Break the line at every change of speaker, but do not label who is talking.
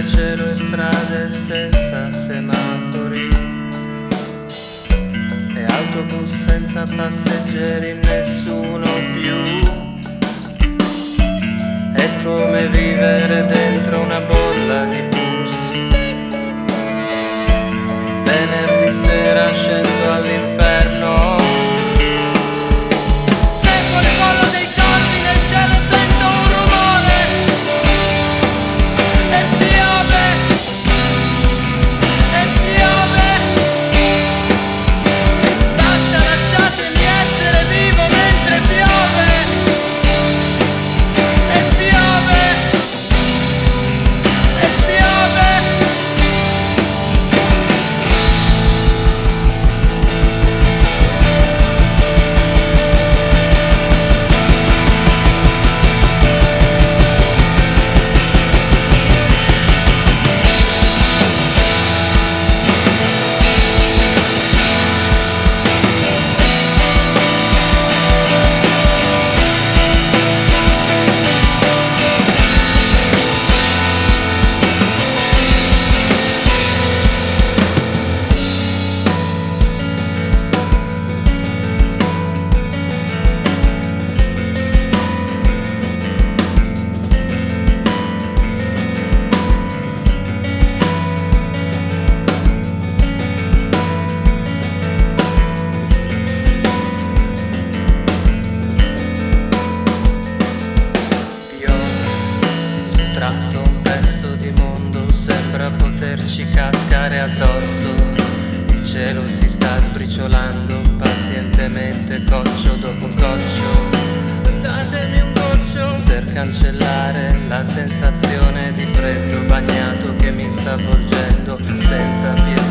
cielo e strade senza semafori e autobus senza passeggeri, nessuno più. È come vivere dentro una bolla di bus. Venerdì sera scendo all'inferno. Seguo il volo dei corpi nel cielo, sento un rumore e piove, e piove. Basta, lasciatemi essere vivo mentre piove, e piove, e piove. Tratto un pezzo di mondo, sembra poterci cascare addosso. Il cielo si sta sbriciolando pazientemente, goccio dopo goccio. Datemi un goccio per cancellare la sensazione di freddo bagnato che mi sta avvolgendo senza pietà.